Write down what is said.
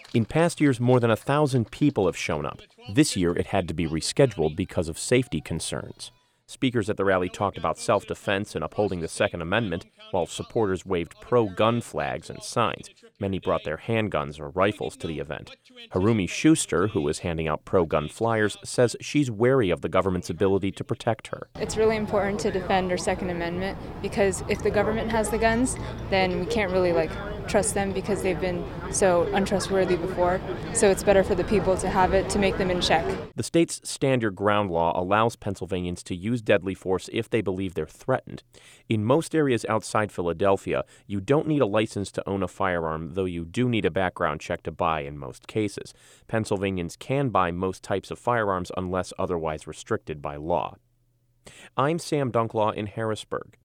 In past years, more than 1,000 people have shown up. This year, it had to be rescheduled because of safety concerns. Speakers at the rally talked about self-defense and upholding the Second Amendment, while supporters waved pro-gun flags and signs. Many brought their handguns or rifles to the event. Harumi Schuster, who was handing out pro-gun flyers, says she's wary of the government's ability to protect her. It's really important to defend our Second Amendment because if the government has the guns, then we can't really trust them because they've been so untrustworthy before. So it's better for the people to have it to make them in check. The state's stand your ground law allows Pennsylvanians to use deadly force if they believe they're threatened. In most areas outside Philadelphia, you don't need a license to own a firearm, though you do need a background check to buy in most cases. Pennsylvanians can buy most types of firearms unless otherwise restricted by law. I'm Sam Dunklaw in Harrisburg.